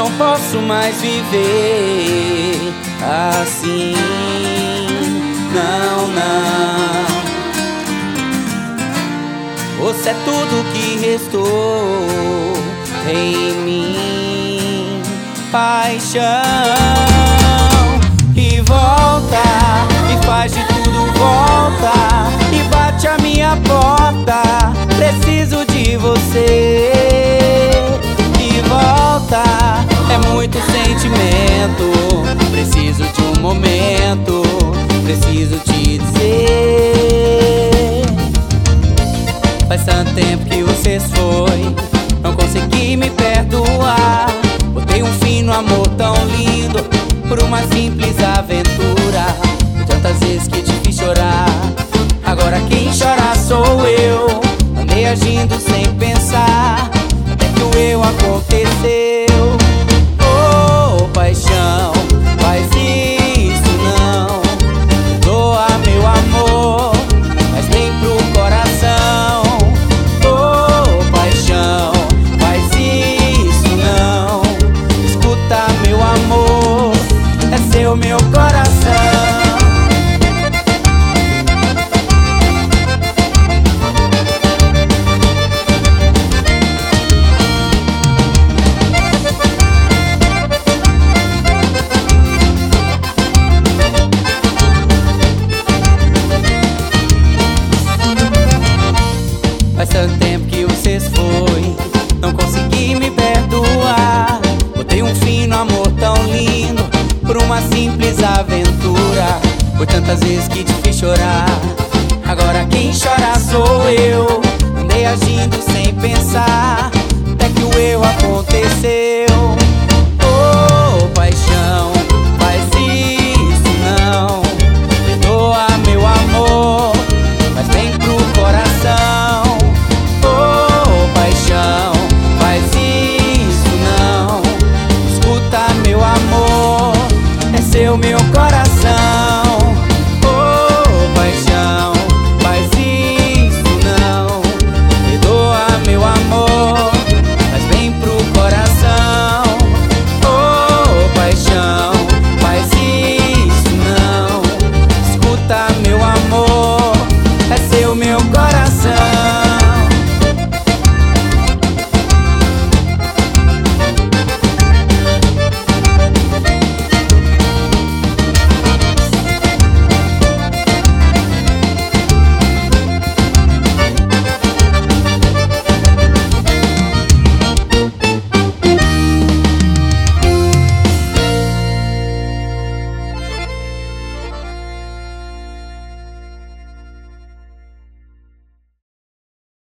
não posso mais viver assim. Não, não. Você é tudo que restou em mim. Paixão que volta e faz de tudo volta e bate a minha porta. Preciso de você. Que volta, é muito sentimento. Preciso de um momento, preciso te dizer. Faz tanto tempo que você foi, não consegui me perdoar. Botei um fim no amor tão lindo por uma simples aventura. Tantas vezes que te fiz chorar, agora quem chora sou eu. Andei agindo sem pensar, até que o eu aconteceu. Oh, paixão, faz isso não. Doa meu amor, faz bem pro coração. Oh, paixão, faz isso não. Escuta meu amor, é seu meu coração. Faz tanto tempo que você foi, não consegui me perdoar. Botei um fim no amor tão lindo por uma simples aventura. Por tantas vezes que te fiz chorar, agora quem chora sou eu. Andei agindo sem pensar, até que o eu aconteceu. Oh, paixão, faz isso não. Perdoa meu amor, faz bem pro coração. Oh, paixão, faz isso não. Escuta meu amor, é seu meu coração.